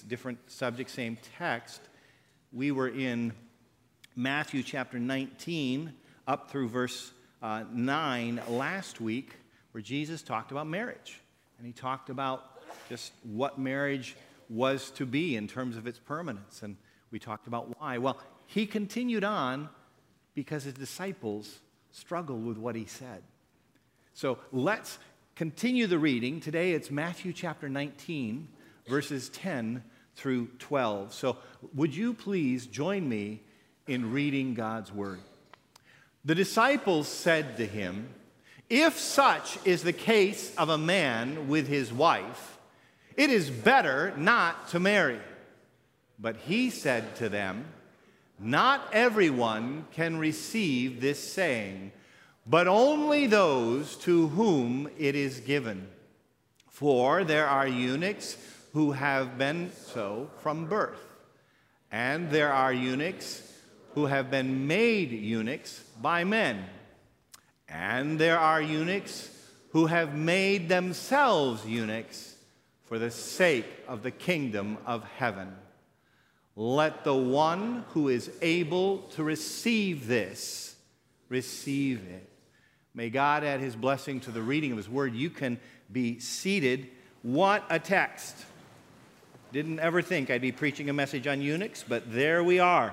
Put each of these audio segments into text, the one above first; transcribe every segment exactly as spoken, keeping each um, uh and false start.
different subject, same text. We were in Matthew chapter nineteen, up through verse uh, nine last week, where Jesus talked about marriage. And he talked about just what marriage was to be in terms of its permanence. And we talked about why. Well, he continued on because his disciples struggled with what he said. So let's continue the reading. Today it's Matthew chapter nineteen, verses ten through twelve. So would you please join me in reading God's word? The disciples said to him, "If such is the case of a man with his wife, it is better not to marry." But he said to them, "Not everyone can receive this saying, but only those to whom it is given. For there are eunuchs who have been so from birth, and there are eunuchs who have been made eunuchs by men, and there are eunuchs who have made themselves eunuchs for the sake of the kingdom of heaven. Let the one who is able to receive this, receive it." May God add his blessing to the reading of his word. You can be seated. What a text. Didn't ever think I'd be preaching a message on eunuchs, but there we are.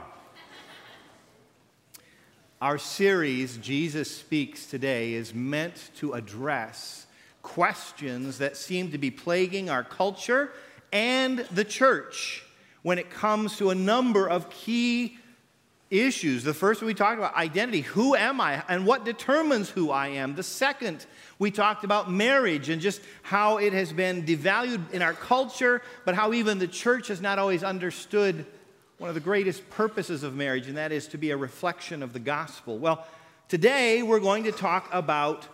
Our series, Jesus Speaks Today, is meant to address questions that seem to be plaguing our culture and the church when it comes to a number of key issues. The first one we talked about, identity. Who am I and what determines who I am? The second, we talked about marriage and just how it has been devalued in our culture, but how even the church has not always understood one of the greatest purposes of marriage, and that is to be a reflection of the gospel. Well, today we're going to talk about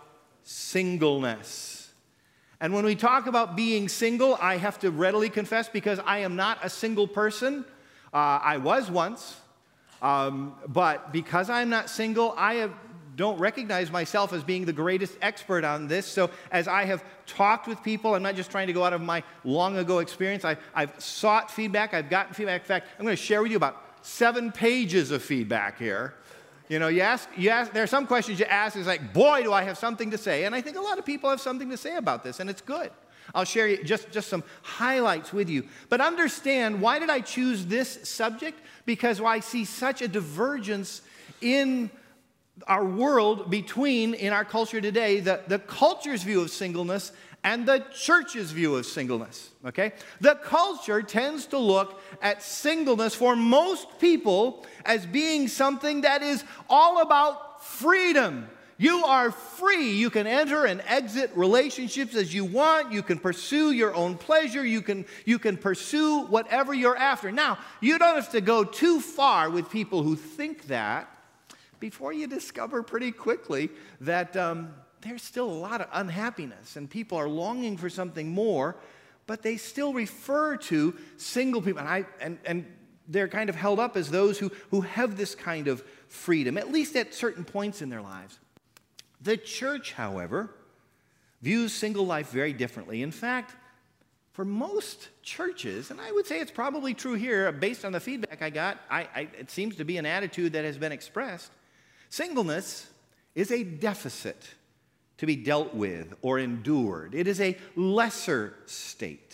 singleness. And when we talk about being single, I have to readily confess, because I am not a single person. Uh, I was once. Um, but because I'm not single, I have, don't recognize myself as being the greatest expert on this. So as I have talked with people, I'm not just trying to go out of my long ago experience. I, I've sought feedback. I've gotten feedback. In fact, I'm going to share with you about seven pages of feedback here. You know, you ask, you ask, there are some questions you ask, it's like, boy, do I have something to say. And I think a lot of people have something to say about this, and it's good. I'll share just, just some highlights with you. But understand, why did I choose this subject? Because I see such a divergence in our world between, in our culture today, the, the culture's view of singleness and the church's view of singleness, okay? The culture tends to look at singleness for most people as being something that is all about freedom. You are free. You can enter and exit relationships as you want. You can pursue your own pleasure. You can, you can pursue whatever you're after. Now, you don't have to go too far with people who think that before you discover pretty quickly that um, there's still a lot of unhappiness and people are longing for something more, but they still refer to single people. And, I, and, and they're kind of held up as those who, who have this kind of freedom, at least at certain points in their lives. The church, however, views single life very differently. In fact, for most churches, and I would say it's probably true here based on the feedback I got, I, I, it seems to be an attitude that has been expressed, singleness is a deficit to be dealt with or endured. It is a lesser state.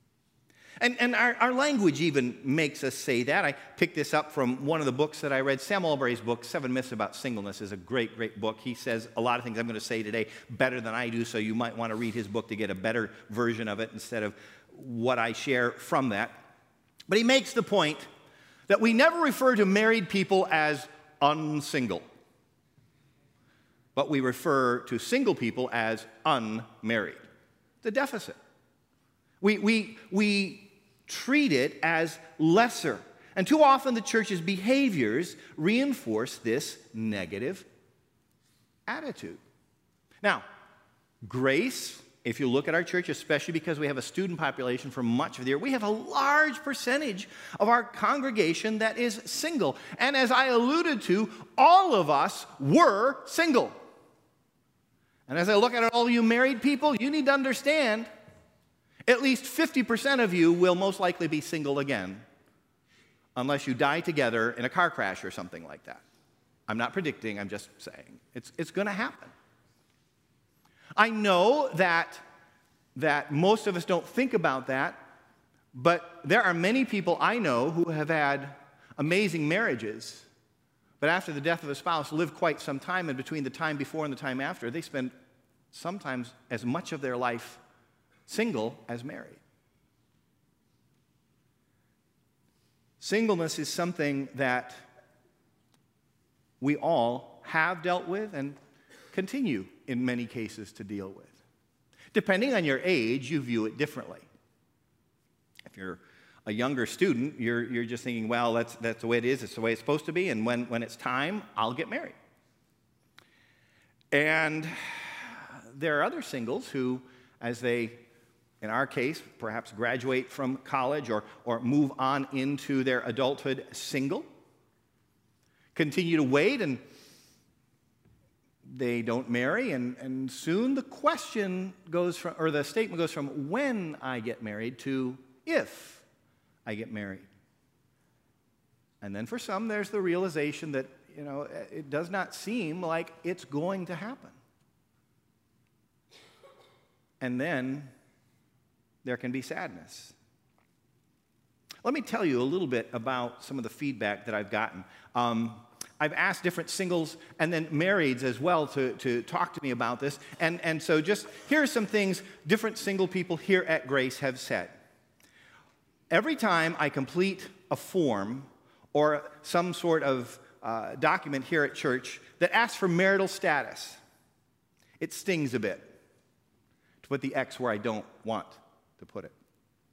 And, and our, our language even makes us say that. I picked this up from one of the books that I read. Sam Albury's book, Seven Myths About Singleness, is a great, great book. He says a lot of things I'm going to say today better than I do, so you might want to read his book to get a better version of it instead of what I share from that. But he makes the point that we never refer to married people as unsingle, but we refer to single people as unmarried. The deficit. We, we, we treat it as lesser. And too often the church's behaviors reinforce this negative attitude. Now, grace, if you look at our church, especially because we have a student population for much of the year, we have a large percentage of our congregation that is single. And as I alluded to, all of us were single. And as I look at all you married people, you need to understand, At least fifty percent of you will most likely be single again, unless you die together in a car crash or something like that. I'm not predicting, I'm just saying. It's, it's going to happen. I know that, that most of us don't think about that, but there are many people I know who have had amazing marriages, but after the death of a spouse, live quite some time, and between the time before and the time after, they spend sometimes as much of their life single as married. Singleness is something that we all have dealt with and continue in many cases to deal with. Depending on your age, you view it differently. If you're a younger student, you're, you're just thinking, well, that's, that's the way it is, it's the way it's supposed to be, and when, when it's time, I'll get married. And there are other singles who, as they, in our case, perhaps graduate from college or, or move on into their adulthood single, continue to wait, and they don't marry, and, and soon the question goes from, or the statement goes from when I get married to if I get married. And then for some, there's the realization that, you know, it does not seem like it's going to happen. And then there can be sadness. Let me tell you a little bit about some of the feedback that I've gotten. Um, I've asked different singles and then marrieds as well to, to talk to me about this. And, and so just here are some things different single people here at Grace have said. Every time I complete a form or some sort of uh, document here at church that asks for marital status, it stings a bit to put the X where I don't want to put it.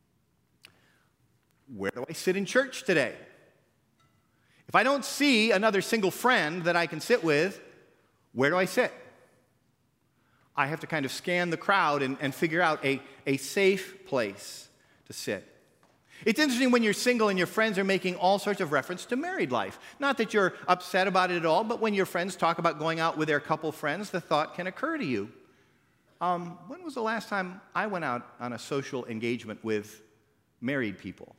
Where do I sit in church today? If I don't see another single friend that I can sit with, where do I sit? I have to kind of scan the crowd and, and figure out a, a safe place to sit. It's interesting when you're single and your friends are making all sorts of reference to married life. Not that you're upset about it at all, but when your friends talk about going out with their couple friends, the thought can occur to you. Um, when was the last time I went out on a social engagement with married people?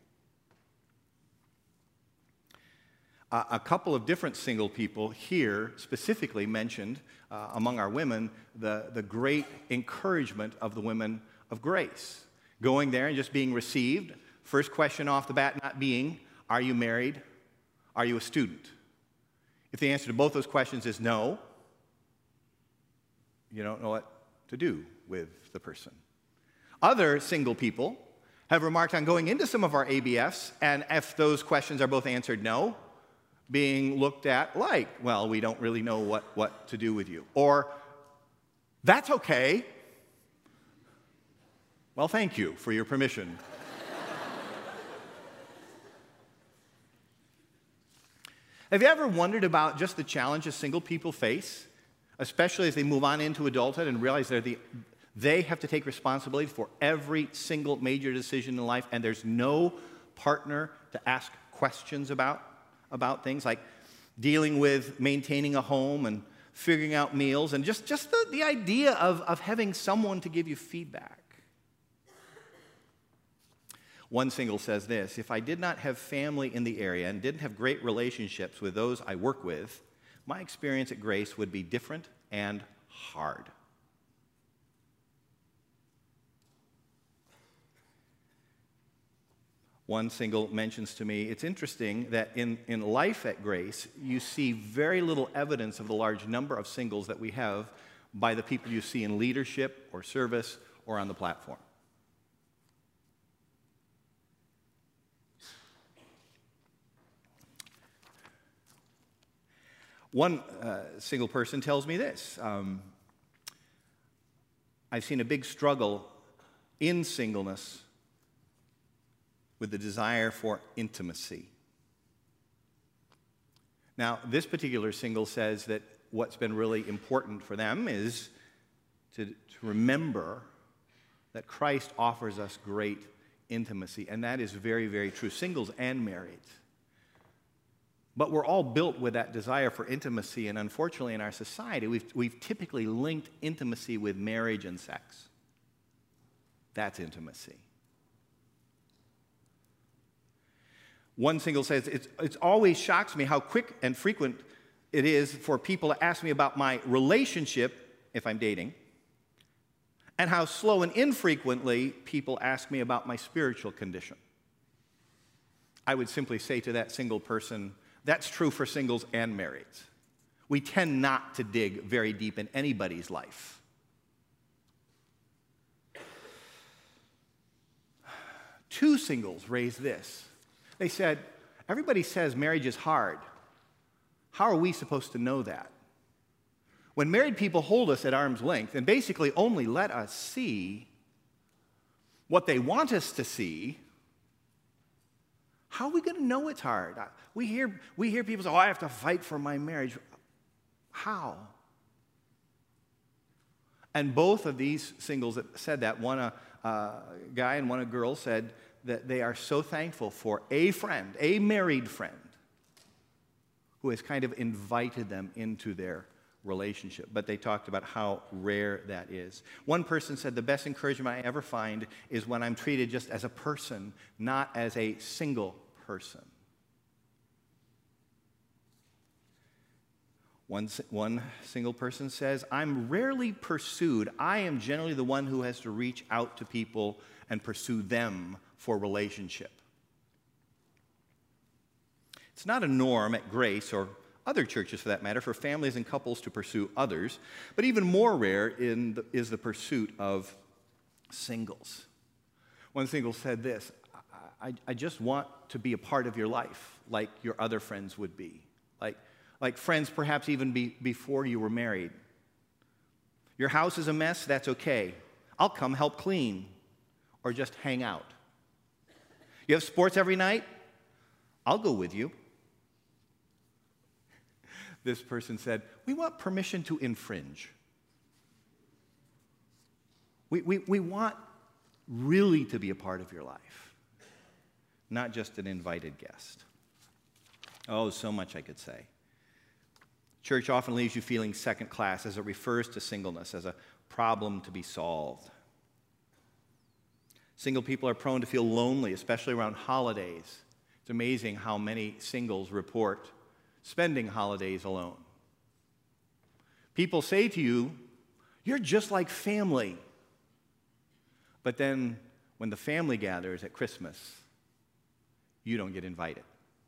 Uh, a couple of different single people here specifically mentioned, uh, among our women, the, the great encouragement of the women of Grace. Going there and just being received. First question off the bat not being, are you married? Are you a student? If the answer to both those questions is no, you don't know what to do with the person. Other single people have remarked on going into some of our A B Fs, and if those questions are both answered no, being looked at like, well, we don't really know what, what to do with you. Or, that's okay. Well, thank you for your permission. Have you ever wondered about just the challenges single people face, especially as they move on into adulthood and realize they're the, they have to take responsibility for every single major decision in life, and there's no partner to ask questions about, about things like dealing with maintaining a home and figuring out meals, and just, just the, the idea of, of having someone to give you feedback. One single says this, if I did not have family in the area and didn't have great relationships with those I work with, my experience at Grace would be different and hard. One single mentions to me, it's interesting that in, in life at Grace, you see very little evidence of the large number of singles that we have by the people you see in leadership or service or on the platform. One uh, single person tells me this. Um, I've seen a big struggle in singleness with the desire for intimacy. Now, this particular single says that what's been really important for them is to, to remember that Christ offers us great intimacy, and that is very, very true, singles and marrieds. But we're all built with that desire for intimacy, and unfortunately in our society, we've, we've typically linked intimacy with marriage and sex. That's intimacy. One single says, it's, it always shocks me how quick and frequent it is for people to ask me about my relationship, if I'm dating, and how slow and infrequently people ask me about my spiritual condition. I would simply say to that single person, that's true for singles and marrieds. We tend not to dig very deep in anybody's life. Two singles raised this. They said, everybody says marriage is hard. How are we supposed to know that? When married people hold us at arm's length and basically only let us see what they want us to see, how are we going to know it's hard? We hear, we hear people say, oh, I have to fight for my marriage. How? And both of these singles that said that, one a uh, guy and one a girl, said that they are so thankful for a friend, a married friend, who has kind of invited them into their relationship. But they talked about how rare that is. One person said, the best encouragement I ever find is when I'm treated just as a person, not as a single person. One, one single person says, I'm rarely pursued. I am generally the one who has to reach out to people and pursue them for relationship. It's not a norm at Grace, or other churches for that matter, for families and couples to pursue others, but even more rare in the, is the pursuit of singles. One single said this, I, I just want to be a part of your life like your other friends would be, like, like friends perhaps even be, before you were married. Your house is a mess, that's okay. I'll come help clean or just hang out. You have sports every night? I'll go with you. This person said, we want permission to infringe. We, we, we want really to be a part of your life, not just an invited guest. Oh, so much I could say. Church often leaves you feeling second class as it refers to singleness as a problem to be solved. Single people are prone to feel lonely, especially around holidays. It's amazing how many singles report spending holidays alone. People say to you, you're just like family. But then when the family gathers at Christmas, you don't get invited.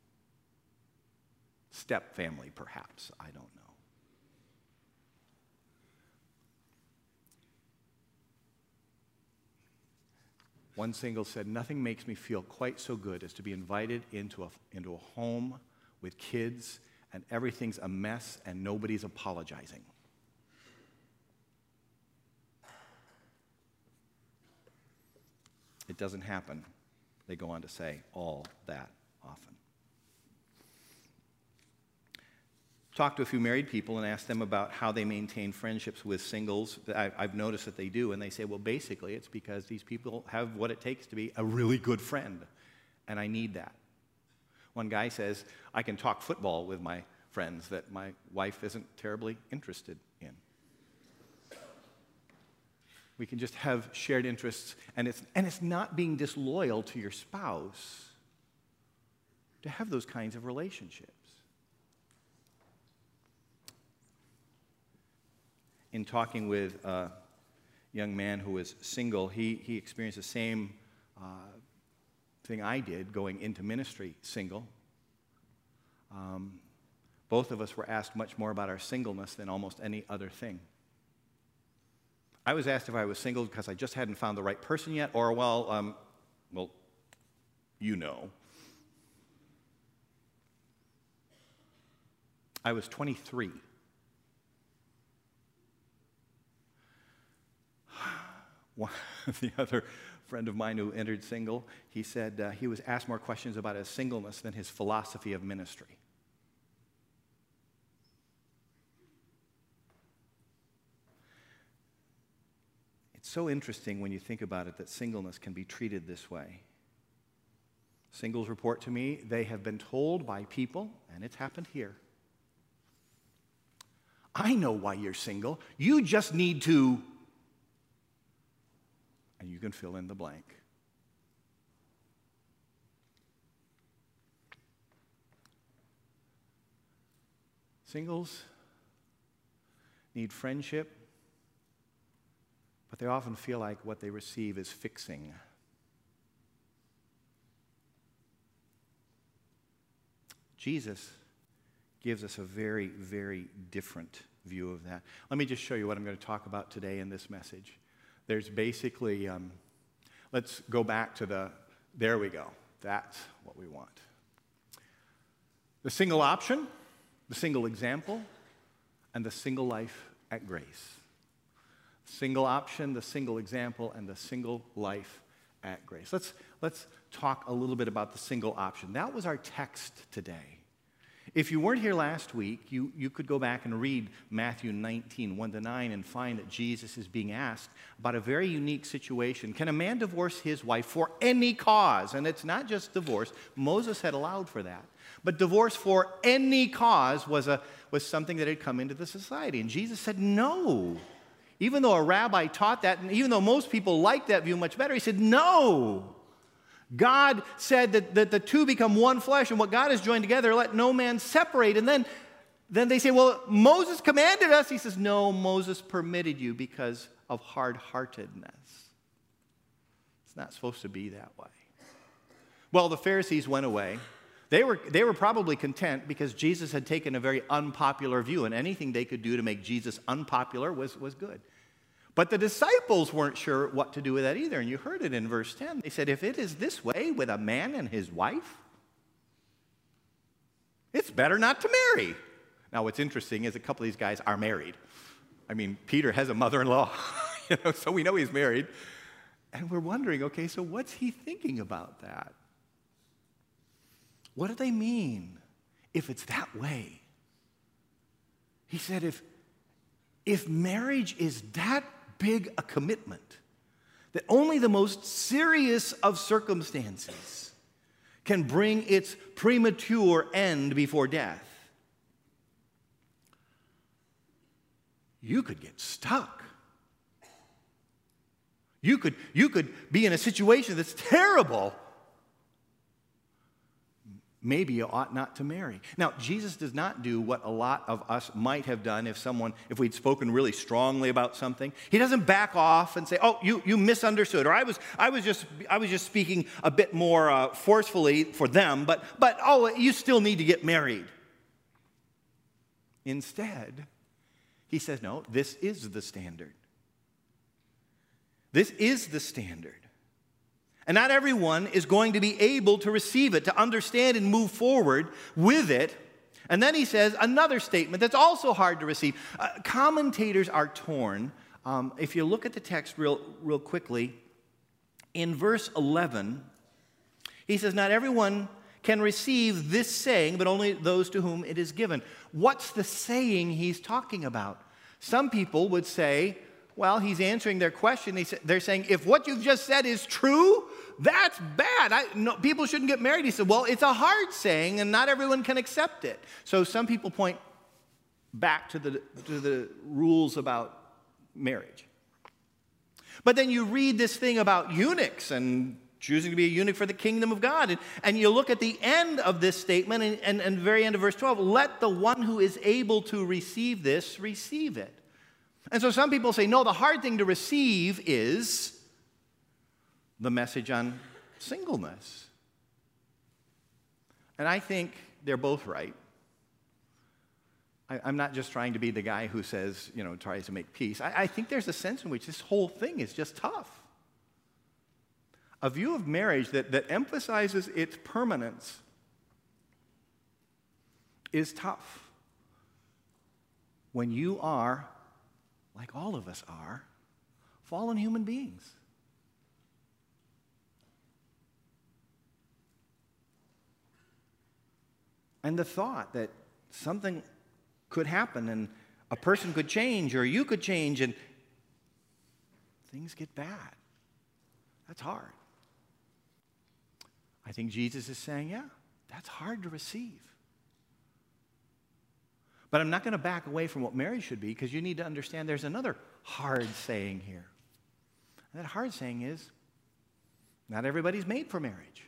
Step family, perhaps, I don't know. One single said, nothing makes me feel quite so good as to be invited into a, into a home with kids and everything's a mess and nobody's apologizing. It doesn't happen, they go on to say, all that often. Talked to a few married people and asked them about how they maintain friendships with singles. I've noticed that they do, and they say, well, basically, it's because these people have what it takes to be a really good friend, and I need that. One guy says, I can talk football with my friends that my wife isn't terribly interested in. We can just have shared interests, and it's, and it's not being disloyal to your spouse to have those kinds of relationships. In talking with a young man who was single, he, he experienced the same uh, thing I did going into ministry single. Um, both of us were asked much more about our singleness than almost any other thing. I was asked if I was single because I just hadn't found the right person yet, or, well, um, well, you know. I was twenty-three. The other friend of mine who entered single, he said uh, he was asked more questions about his singleness than his philosophy of ministry. It's so interesting when you think about it that singleness can be treated this way. Singles report to me they have been told by people, and it's happened here, I know why you're single. You just need to... And you can fill in the blank. Singles need friendship, but they often feel like what they receive is fixing. Jesus gives us a very, very different view of that. Let me just show you what I'm going to talk about today in this message. There's basically, um, let's go back to the, there we go. That's what we want. The single option, the single example, and the single life at grace. Single option, the single example, and the single life at grace. Let's, let's talk a little bit about the single option. That was our text today. If you weren't here last week, you, you could go back and read Matthew nineteen, one to nine, and find that Jesus is being asked about a very unique situation. Can a man divorce his wife for any cause? And it's not just divorce. Moses had allowed for that. But divorce for any cause was, a, was something that had come into the society. And Jesus said, no. Even though a rabbi taught that, and even though most people liked that view much better, he said, no. God said that, that the two become one flesh, and what God has joined together, let no man separate. And then, then they say, well, Moses commanded us. He says, no, Moses permitted you because of hard-heartedness. It's not supposed to be that way. Well, the Pharisees went away. They were, they were probably content because Jesus had taken a very unpopular view, and anything they could do to make Jesus unpopular was, was good. But the disciples weren't sure what to do with that either, and you heard it in verse ten. They said, if it is this way with a man and his wife, it's better not to marry. Now, what's interesting is a couple of these guys are married. I mean, Peter has a mother-in-law, you know, so we know he's married. And we're wondering, okay, so what's he thinking about that? What do they mean if it's that way? He said, if, if marriage is that big a commitment, that only the most serious of circumstances can bring its premature end before death, you could get stuck. You could, you could be in a situation that's terrible. Maybe you ought not to marry. Now, Jesus does not do what a lot of us might have done if someone, if we'd spoken really strongly about something. He doesn't back off and say, "Oh, you, you misunderstood," or I was, I was just, I was just speaking a bit more uh, forcefully for them. But, but oh, you still need to get married. Instead, he says, "No, this is the standard. This is the standard." And not everyone is going to be able to receive it, to understand and move forward with it. And then he says another statement that's also hard to receive. Uh, commentators are torn. Um, if you look at the text real, real quickly, in verse eleven, he says, not everyone can receive this saying, but only those to whom it is given. What's the saying he's talking about? Some people would say, well, he's answering their question. They're saying, if what you've just said is true, that's bad. I, no, people shouldn't get married. He said, well, it's a hard saying, and not everyone can accept it. So some people point back to the, to the rules about marriage. But then you read this thing about eunuchs and choosing to be a eunuch for the kingdom of God. And, and you look at the end of this statement, and, and, and the very end of verse twelve, let the one who is able to receive this receive it. And so some people say, no, the hard thing to receive is the message on singleness. And I think they're both right. I, I'm not just trying to be the guy who says, you know, tries to make peace. I, I think there's a sense in which this whole thing is just tough. A view of marriage that, that emphasizes its permanence is tough when you are, like all of us are, fallen human beings. And the thought that something could happen and a person could change or you could change and things get bad. That's hard. I think Jesus is saying, yeah, that's hard to receive. But I'm not going to back away from what marriage should be, because you need to understand there's another hard saying here. And that hard saying is, not everybody's made for marriage.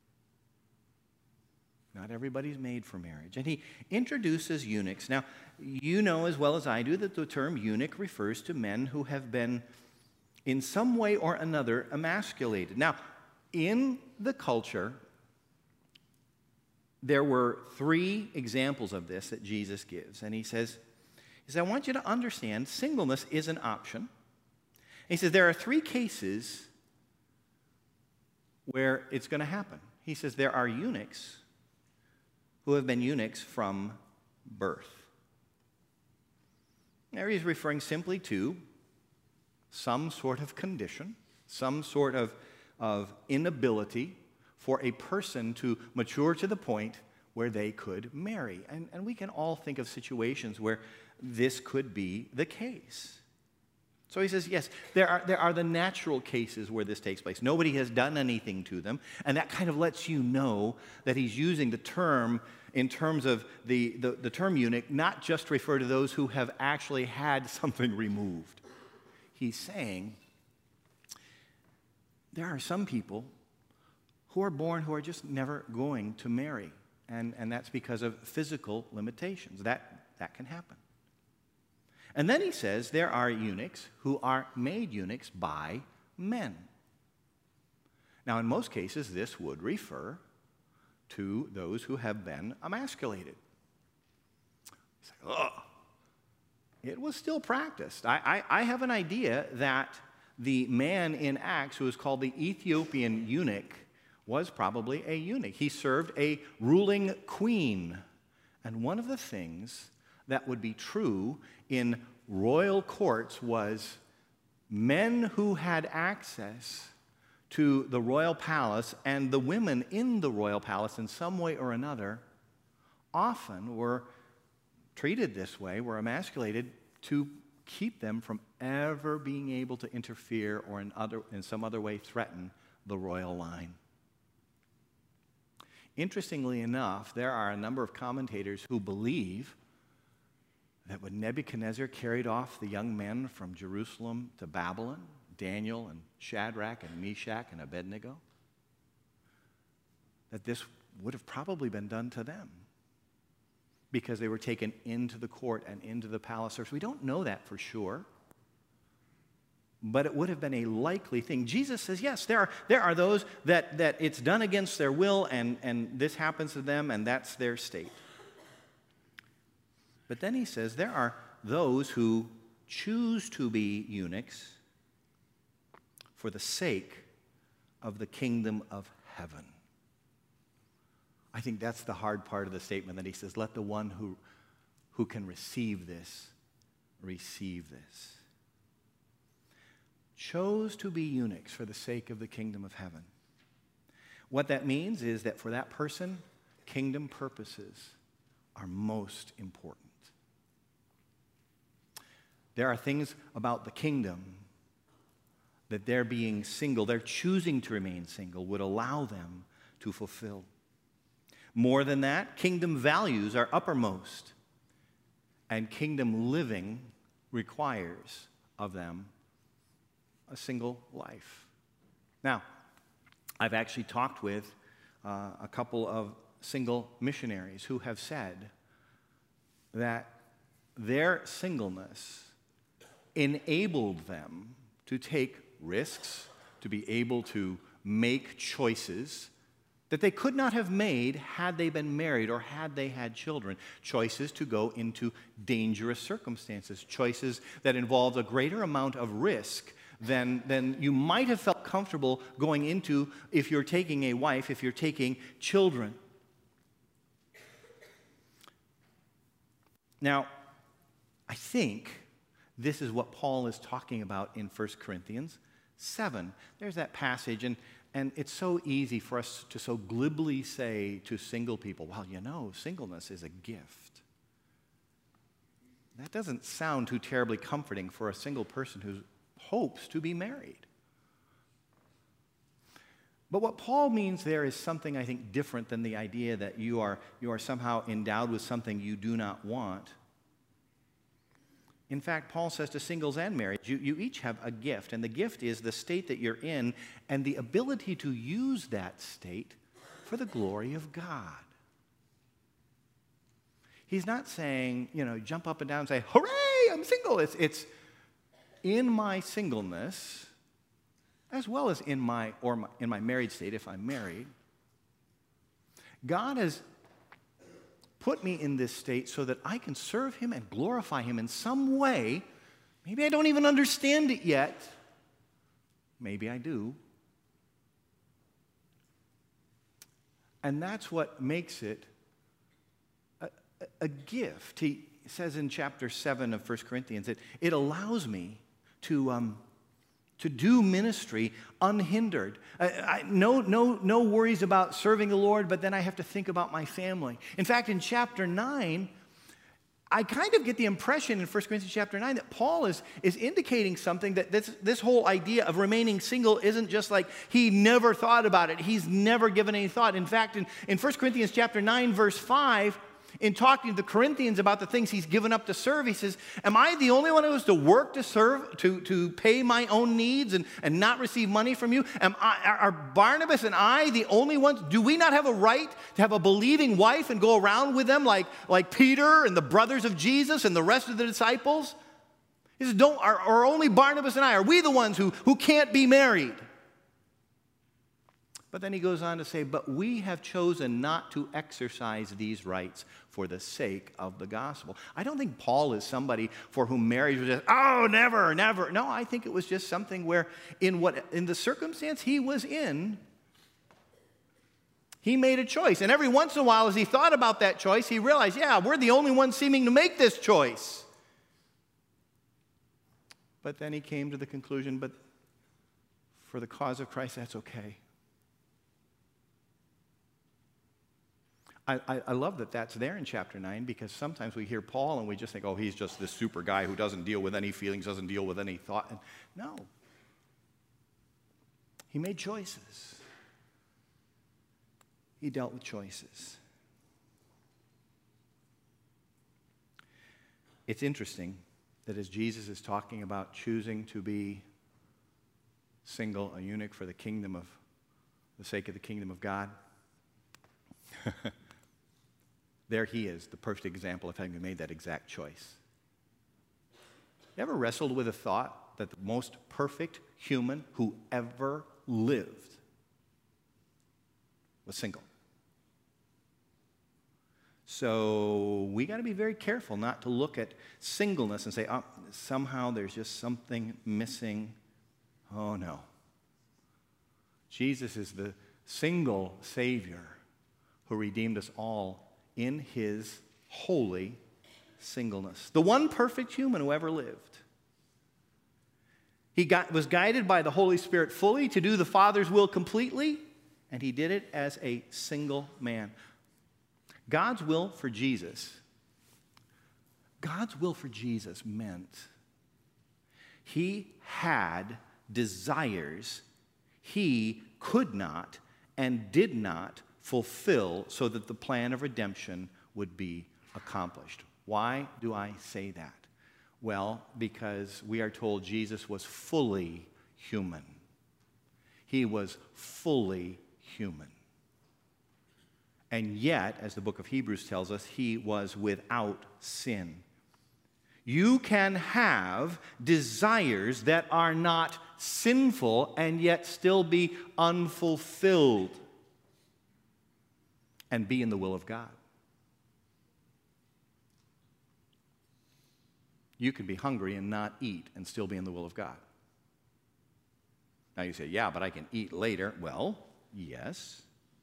Not everybody's made for marriage. And he introduces eunuchs. Now, you know as well as I do that the term eunuch refers to men who have been in some way or another emasculated. Now, in the culture, there were three examples of this that Jesus gives. And he says, he says, I want you to understand singleness is an option. And he says there are three cases where it's going to happen. He says there are eunuchs who have been eunuchs from birth. There he's referring simply to some sort of condition, some sort of, of inability for a person to mature to the point where they could marry. And, and we can all think of situations where this could be the case. So he says, yes, there are, there are the natural cases where this takes place. Nobody has done anything to them, and that kind of lets you know that he's using the term in terms of the, the, the term eunuch, not just refer to those who have actually had something removed. He's saying there are some people who are born who are just never going to marry, and, and that's because of physical limitations. That, that can happen. And then he says there are eunuchs who are made eunuchs by men. Now, in most cases, this would refer to those who have been emasculated. It's like, oh, it was still practiced. I, I, I have an idea that the man in Acts who is called the Ethiopian eunuch was probably a eunuch. He served a ruling queen. And one of the things that would be true in royal courts was men who had access to the royal palace and the women in the royal palace in some way or another often were treated this way, were emasculated to keep them from ever being able to interfere or in, other, in some other way threaten the royal line. Interestingly enough, there are a number of commentators who believe that when Nebuchadnezzar carried off the young men from Jerusalem to Babylon, Daniel and Shadrach and Meshach and Abednego, that this would have probably been done to them because they were taken into the court and into the palace. So we don't know that for sure, but it would have been a likely thing. Jesus says, yes, there are, there are those that, that it's done against their will and, and this happens to them and that's their state. But then he says there are those who choose to be eunuchs for the sake of the kingdom of heaven. I think that's the hard part of the statement that he says, let the one who, who can receive this, receive this. Chose to be eunuchs for the sake of the kingdom of heaven. What that means is that for that person, kingdom purposes are most important. There are things about the kingdom that their being single, their choosing to remain single, would allow them to fulfill. More than that, kingdom values are uppermost, and kingdom living requires of them a single life. Now, I've actually talked with uh, a couple of single missionaries who have said that their singleness enabled them to take risks, to be able to make choices that they could not have made had they been married or had they had children. Choices to go into dangerous circumstances, choices that involved a greater amount of risk than, than you might have felt comfortable going into if you're taking a wife, if you're taking children. Now, I think this is what Paul is talking about in First Corinthians seven. There's that passage, and, and it's so easy for us to so glibly say to single people, well, you know, singleness is a gift. That doesn't sound too terribly comforting for a single person who hopes to be married. But what Paul means there is something, I think, different than the idea that you are, you are somehow endowed with something you do not want. In fact, Paul says to singles and married, you, you each have a gift, and the gift is the state that you're in and the ability to use that state for the glory of God. He's not saying, you know, jump up and down and say, hooray, I'm single. It's, it's in my singleness, as well as in my, or my, in my married state if I'm married, God has put me in this state so that I can serve him and glorify him in some way. Maybe I don't even understand it yet. Maybe I do. And that's what makes it a, a gift. He says in chapter seven of First Corinthians that it allows me to, um, to do ministry unhindered. I, I, no, no, no worries about serving the Lord, but then I have to think about my family. In fact, in chapter nine, I kind of get the impression in First Corinthians chapter nine that Paul is, is indicating something, that this, this whole idea of remaining single isn't just like he never thought about it. He's never given any thought. In fact, in, in First Corinthians chapter nine, verse five, in talking to the Corinthians about the things he's given up to serve, he says, am I the only one who has to work to serve, to, to pay my own needs and, and not receive money from you? Am I, are Barnabas and I the only ones? Do we not have a right to have a believing wife and go around with them like, like Peter and the brothers of Jesus and the rest of the disciples? He says, don't, are, are only Barnabas and I, are we the ones who, who can't be married? But then he goes on to say, but we have chosen not to exercise these rights for the sake of the gospel. I don't think Paul is somebody for whom marriage was just, oh, never, never. No, I think it was just something where in what in the circumstance he was in, he made a choice. And every once in a while, as he thought about that choice, he realized, yeah, we're the only ones seeming to make this choice. But then he came to the conclusion, but for the cause of Christ, that's okay. I, I love that that's there in chapter nine, because sometimes we hear Paul and we just think, oh, he's just this super guy who doesn't deal with any feelings, doesn't deal with any thought. And no. He made choices. He dealt with choices. It's interesting that as Jesus is talking about choosing to be single, a eunuch for the kingdom of, the sake of the kingdom of God, there he is, the perfect example of having made that exact choice. You ever wrestled with a thought that the most perfect human who ever lived was single? So we got to be very careful not to look at singleness and say, oh, somehow there's just something missing. Oh, no. Jesus is the single Savior who redeemed us all in his holy singleness. The one perfect human who ever lived. He got, was guided by the Holy Spirit fully to do the Father's will completely, and he did it as a single man. God's will for Jesus, God's will for Jesus meant he had desires he could not and did not fulfill so that the plan of redemption would be accomplished. Why do I say that? Well, because we are told Jesus was fully human. He was fully human. And yet, as the book of Hebrews tells us, he was without sin. You can have desires that are not sinful and yet still be unfulfilled and be in the will of God. You can be hungry and not eat and still be in the will of God. Now you say, yeah, but I can eat later. Well, yes.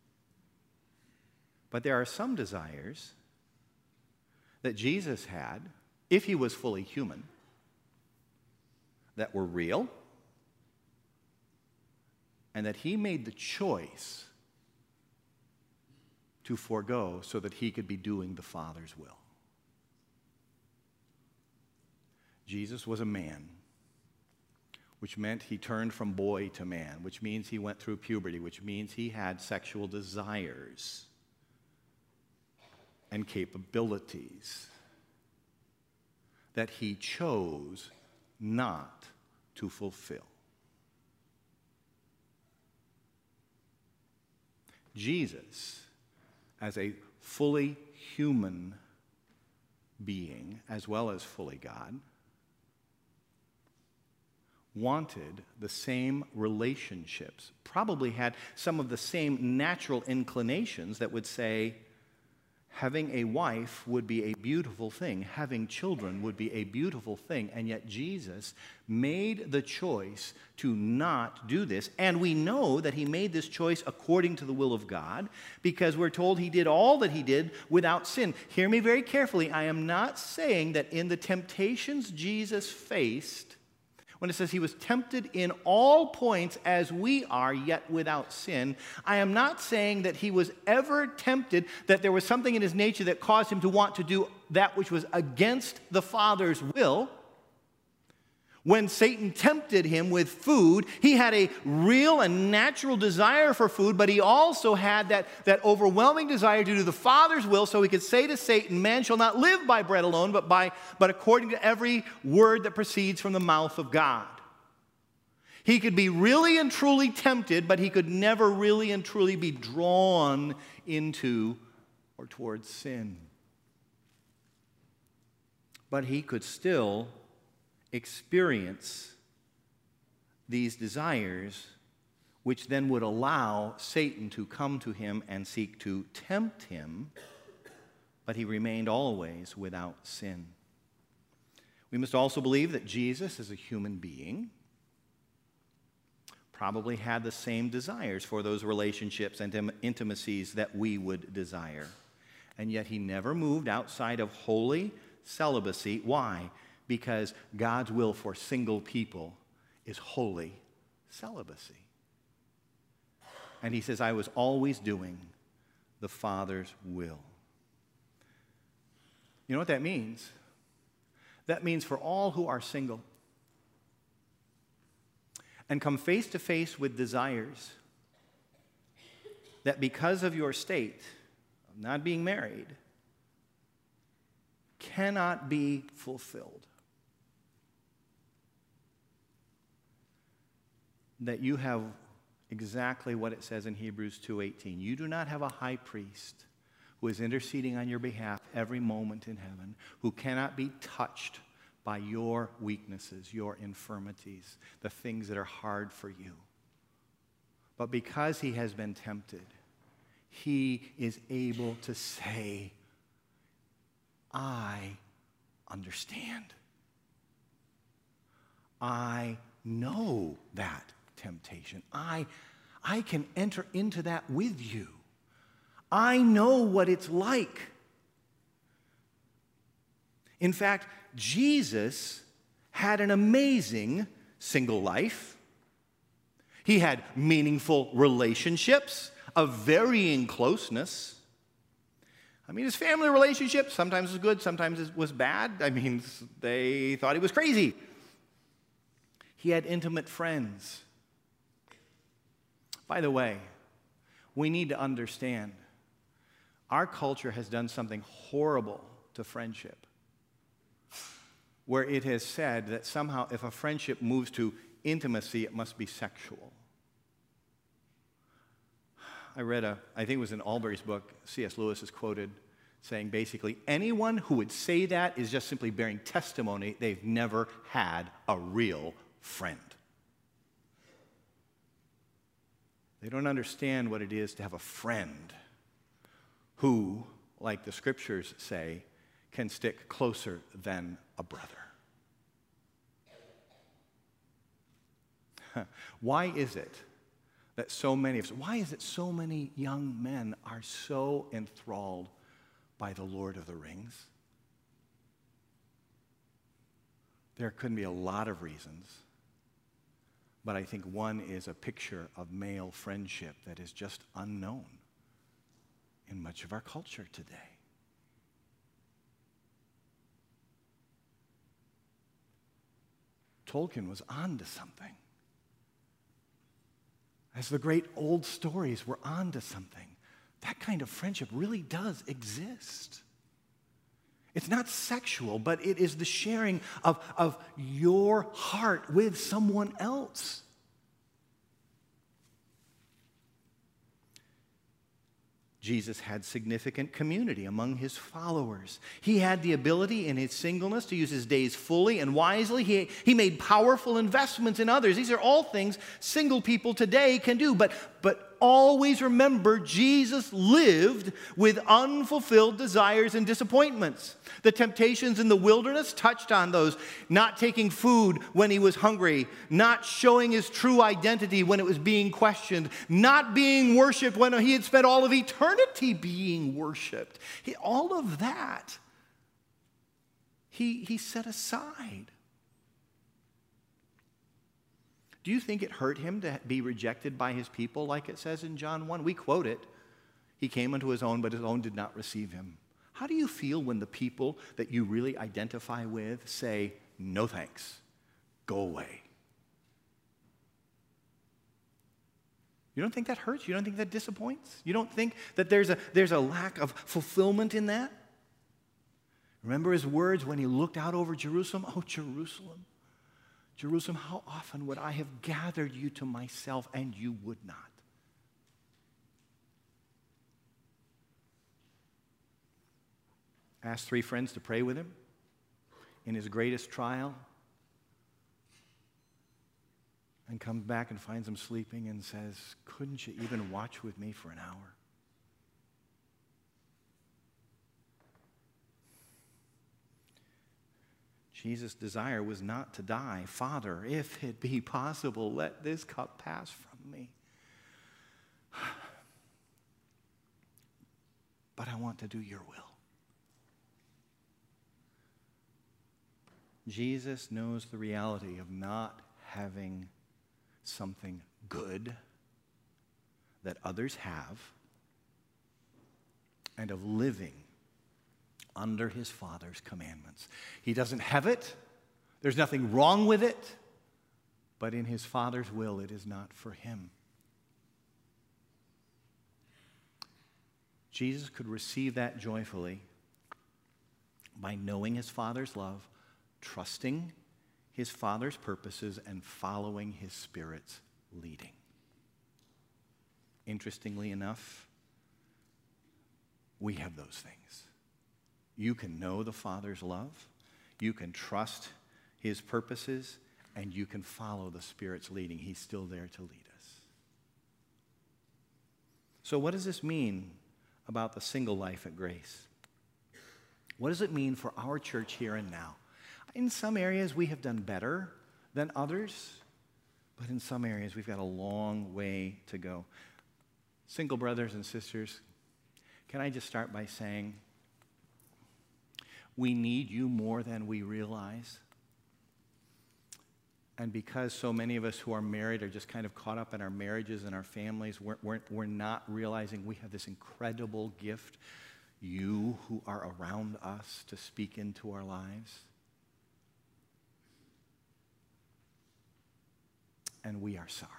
But there are some desires that Jesus had, if he was fully human, that were real, and that he made the choice to forego so that he could be doing the Father's will. Jesus was a man, which meant he turned from boy to man, which means he went through puberty, which means he had sexual desires and capabilities. that he chose not to fulfill. Jesus, as a fully human being, as well as fully God, wanted the same relationships, probably had some of the same natural inclinations that would say, having a wife would be a beautiful thing, having children would be a beautiful thing, and yet Jesus made the choice to not do this. And we know that he made this choice according to the will of God, because we're told he did all that he did without sin. Hear me very carefully. I am not saying that in the temptations Jesus faced, when it says he was tempted in all points as we are, yet without sin, I am not saying that he was ever tempted, that there was something in his nature that caused him to want to do that which was against the Father's will. When Satan tempted him with food, he had a real and natural desire for food, but he also had that, that overwhelming desire to do the Father's will, so he could say to Satan, man shall not live by bread alone, but, by, but according to every word that proceeds from the mouth of God. He could be really and truly tempted, but he could never really and truly be drawn into or towards sin. But he could still experience these desires, which then would allow Satan to come to him and seek to tempt him, but he remained always without sin. We must also believe that Jesus, as a human being, probably had the same desires for those relationships and intimacies that we would desire. And yet he never moved outside of holy celibacy. Why? Because God's will for single people is holy celibacy. And he says, I was always doing the Father's will. You know what that means? That means for all who are single and come face to face with desires that because of your state of not being married cannot be fulfilled, that you have exactly what it says in Hebrews two eighteen. You do not have a high priest who is interceding on your behalf every moment in heaven, who cannot be touched by your weaknesses, your infirmities, the things that are hard for you. But because he has been tempted, he is able to say, I understand. I know that temptation. I, I can enter into that with you. I know what it's like. In fact, Jesus had an amazing single life. He had meaningful relationships of varying closeness. I mean, his family relationship sometimes was good, sometimes it was bad. I mean, they thought he was crazy. He had intimate friends. By the way, we need to understand our culture has done something horrible to friendship, where it has said that somehow if a friendship moves to intimacy, it must be sexual. I read a, I think it was in Albury's book, C S Lewis is quoted saying basically, anyone who would say that is just simply bearing testimony they've never had a real friend. They don't understand what it is to have a friend who, like the scriptures say, can stick closer than a brother. Why is it that so many of us, why is it so many young men are so enthralled by the Lord of the Rings? There couldn't be a lot of reasons, but I think one is a picture of male friendship that is just unknown in much of our culture today. Tolkien was on to something. As the great old stories were on to something. That kind of friendship really does exist. It's not sexual, but it is the sharing of, of your heart with someone else. Jesus had significant community among his followers. He had the ability in his singleness to use his days fully and wisely. He, he made powerful investments in others. These are all things single people today can do. But, but always remember, Jesus lived with unfulfilled desires and disappointments. The temptations in the wilderness touched on those. Not taking food when he was hungry, not showing his true identity when it was being questioned, not being worshiped when he had spent all of eternity being worshiped. He, all of that, he, he set aside. Do you think it hurt him to be rejected by his people, like it says in John one? We quote it. He came unto his own, but his own did not receive him. How do you feel when the people that you really identify with say, no thanks, go away? You don't think that hurts? You don't think that disappoints? You don't think that there's a, there's a lack of fulfillment in that? Remember his words when he looked out over Jerusalem? Oh, Jerusalem, Jerusalem, how often would I have gathered you to myself and you would not? Asked three friends to pray with him in his greatest trial, and comes back and finds them sleeping and says, couldn't you even watch with me for an hour? Jesus' desire was not to die. Father, if it be possible, let this cup pass from me. But I want to do your will. Jesus knows the reality of not having something good that others have and of living under his Father's commandments. He doesn't have it. There's nothing wrong with it. But in his Father's will, it is not for him. Jesus could receive that joyfully by knowing his Father's love, trusting his Father's purposes, and following his Spirit's leading. Interestingly enough, we have those things. You can know the Father's love, you can trust his purposes, and you can follow the Spirit's leading. He's still there to lead us. So what does this mean about the single life at Grace? What does it mean for our church here and now? In some areas, we have done better than others, but in some areas, we've got a long way to go. Single brothers and sisters, can I just start by saying, we need you more than we realize. And because so many of us who are married are just kind of caught up in our marriages and our families, we're, we're, we're not realizing we have this incredible gift, you who are around us, to speak into our lives. And we are sorry.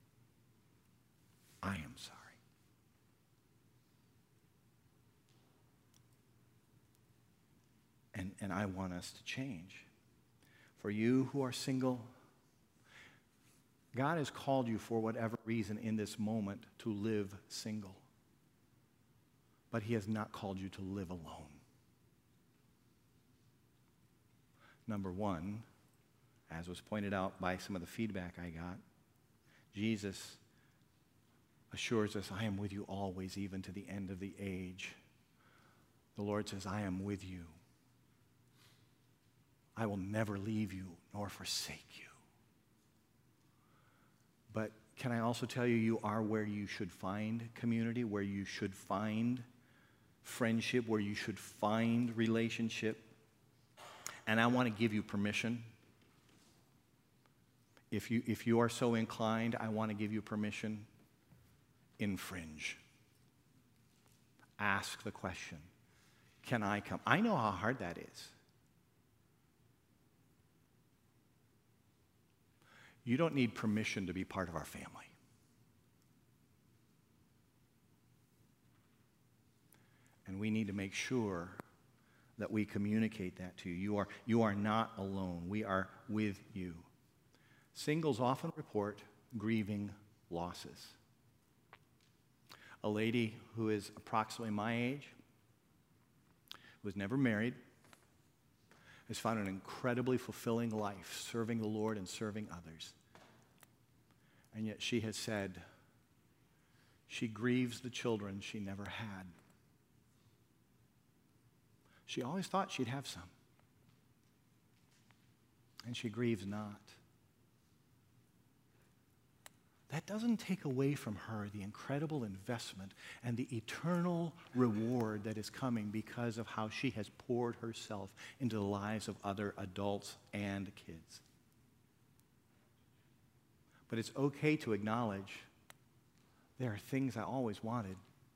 I am sorry. And, and I want us to change. For you who are single, God has called you for whatever reason in this moment to live single. But he has not called you to live alone. Number one, as was pointed out by some of the feedback I got, Jesus assures us, I am with you always, even to the end of the age. The Lord says, I am with you. I will never leave you nor forsake you. But can I also tell you, you are where you should find community, where you should find friendship, where you should find relationship. And I want to give you permission. If you, if you are so inclined, I want to give you permission. Infringe. Ask the question, can I come? I know how hard that is. You don't need permission to be part of our family. And we need to make sure that we communicate that to you. You are, you are not alone. We are with you. Singles often report grieving losses. A lady who is approximately my age, who was never married, has found an incredibly fulfilling life serving the Lord and serving others. And yet she has said she grieves the children she never had. She always thought she'd have some. And she grieves not. That doesn't take away from her the incredible investment and the eternal reward that is coming because of how she has poured herself into the lives of other adults and kids. But it's okay to acknowledge there are things I always wanted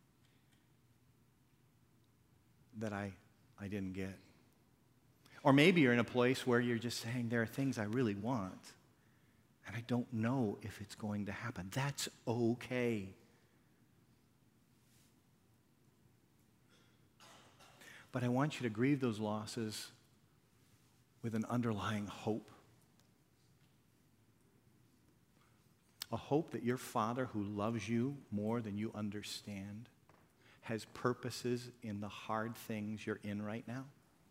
that I, I didn't get. Or maybe you're in a place where you're just saying there are things I really want, and I don't know if it's going to happen. That's okay. But I want you to grieve those losses with an underlying hope. A hope that your Father, who loves you more than you understand, has purposes in the hard things you're in right now.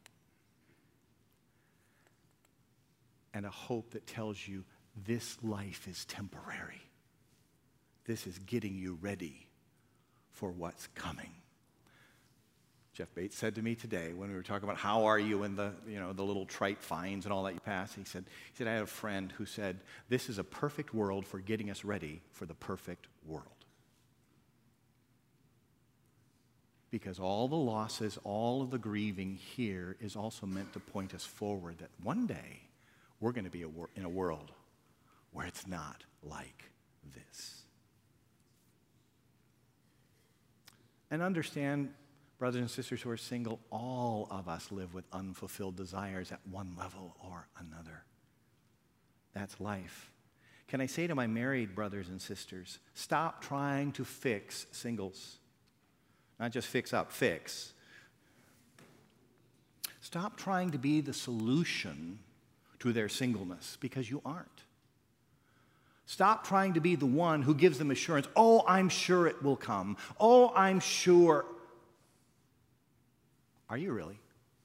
And a hope that tells you this life is temporary. This is getting you ready for what's coming. Jeff Bates said to me today when we were talking about how are you in the, you know, the little trite fines and all that you pass, he said, he said, I had a friend who said, this is a perfect world for getting us ready for the perfect world. Because all the losses, all of the grieving here is also meant to point us forward that one day we're going to be a wor- in a world where it's not like this. And understand, brothers and sisters who are single, all of us live with unfulfilled desires at one level or another. That's life. Can I say to my married brothers and sisters, stop trying to fix singles. Not just fix up, fix. Stop trying to be the solution to their singleness, because you aren't. Stop trying to be the one who gives them assurance. Oh, I'm sure it will come. Oh, I'm sure. Are you really?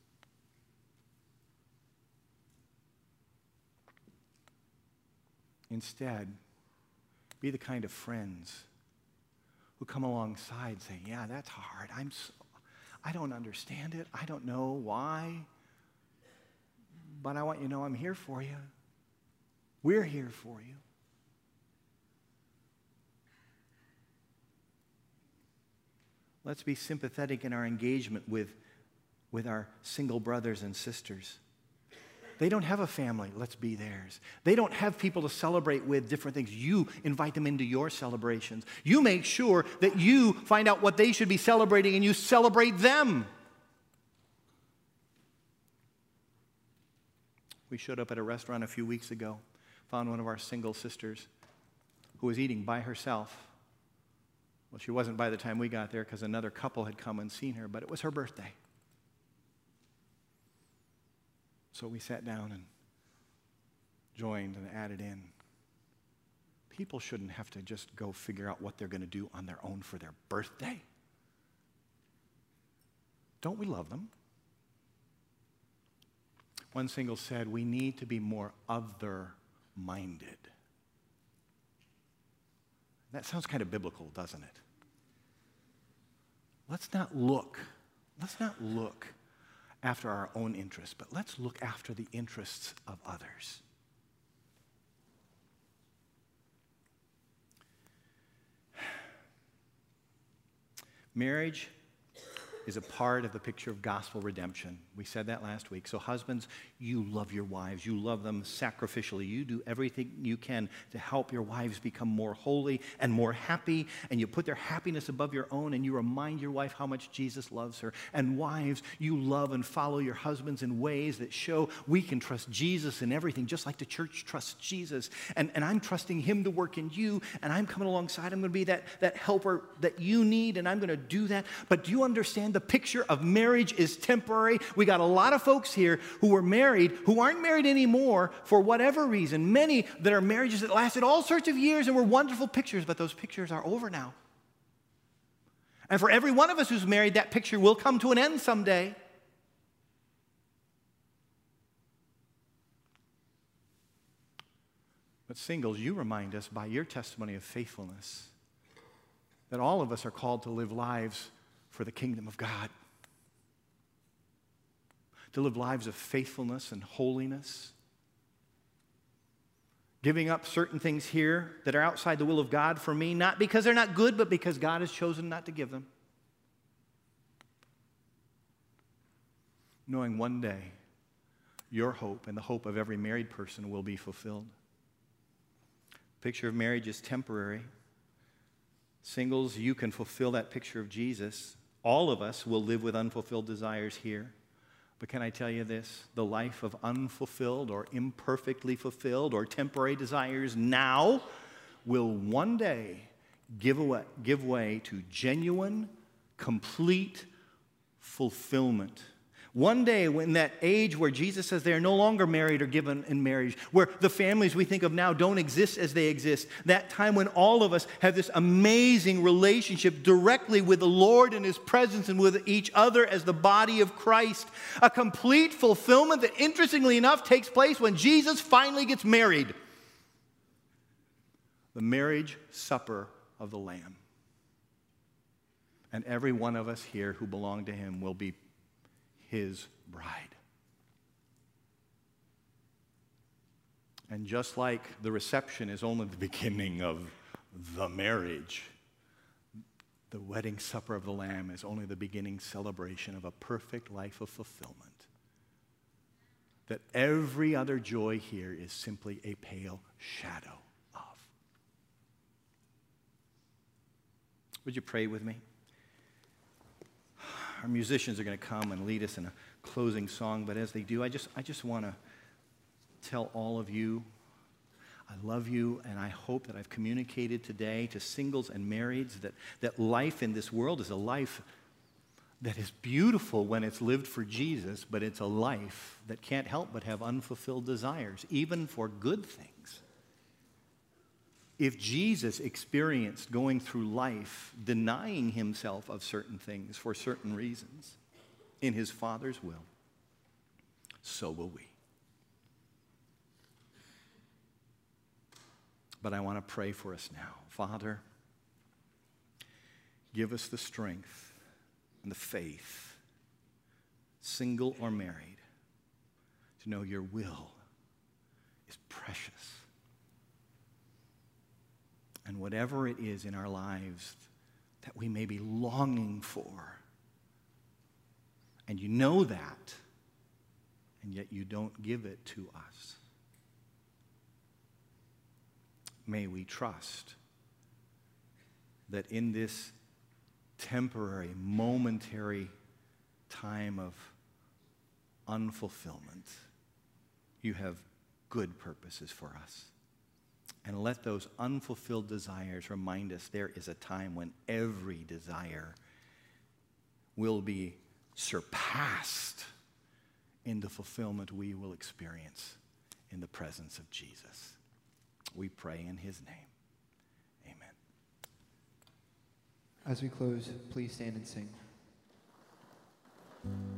Instead, be the kind of friends who come alongside saying, yeah, that's hard. I'm so, I don't understand it. I don't know why. But I want you to know I'm here for you. We're here for you. Let's be sympathetic in our engagement with, with our single brothers and sisters. They don't have a family. Let's be theirs. They don't have people to celebrate with different things. You invite them into your celebrations. You make sure that you find out what they should be celebrating and you celebrate them. We showed up at a restaurant a few weeks ago, found one of our single sisters who was eating by herself. Well, she wasn't by the time we got there because another couple had come and seen her, but it was her birthday. So we sat down and joined and added in. People shouldn't have to just go figure out what they're going to do on their own for their birthday. Don't we love them? One single said, we need to be more other-minded. That sounds kind of biblical, doesn't it? Let's not look, let's not look after our own interests, but let's look after the interests of others. Marriage is a part of the picture of gospel redemption. We said that last week. So husbands, you love your wives. You love them sacrificially. You do everything you can to help your wives become more holy and more happy, and you put their happiness above your own, and you remind your wife how much Jesus loves her. And wives, you love and follow your husbands in ways that show we can trust Jesus in everything, just like the church trusts Jesus. And, and I'm trusting him to work in you, and I'm coming alongside. I'm going to be that, that helper that you need, and I'm going to do that. But do you understand the picture of marriage is temporary. We got a lot of folks here who were married, who aren't married anymore for whatever reason. Many that are marriages that lasted all sorts of years and were wonderful pictures, but those pictures are over now. And for every one of us who's married, that picture will come to an end someday. But singles, you remind us by your testimony of faithfulness that all of us are called to live lives for the kingdom of God, to live lives of faithfulness and holiness, giving up certain things here that are outside the will of God for me, not because they're not good, but because God has chosen not to give them. Knowing one day your hope and the hope of every married person will be fulfilled. Picture of marriage is temporary. Singles, you can fulfill that picture of Jesus. All of us will live with unfulfilled desires here. But can I tell you this? The life of unfulfilled or imperfectly fulfilled or temporary desires now will one day give away, give way to genuine, complete fulfillment. One day, when that age where Jesus says they are no longer married or given in marriage, where the families we think of now don't exist as they exist, that time when all of us have this amazing relationship directly with the Lord and His presence and with each other as the body of Christ, a complete fulfillment that, interestingly enough, takes place when Jesus finally gets married. The marriage supper of the Lamb. And every one of us here who belong to Him will be His bride. And just like the reception is only the beginning of the marriage, the wedding supper of the Lamb is only the beginning celebration of a perfect life of fulfillment. That every other joy here is simply a pale shadow of. Would you pray with me? Our musicians are going to come and lead us in a closing song, but as they do, I just, I just want to tell all of you, I love you, and I hope that I've communicated today to singles and marrieds that, that life in this world is a life that is beautiful when it's lived for Jesus, but it's a life that can't help but have unfulfilled desires, even for good things. If Jesus experienced going through life denying Himself of certain things for certain reasons in His Father's will, so will we. But I want to pray for us now. Father, give us the strength and the faith, single or married, to know Your will is precious. And whatever it is in our lives that we may be longing for, and You know that, and yet You don't give it to us, may we trust that in this temporary, momentary time of unfulfillment, You have good purposes for us. And let those unfulfilled desires remind us there is a time when every desire will be surpassed in the fulfillment we will experience in the presence of Jesus. We pray in His name. Amen. As we close, please stand and sing.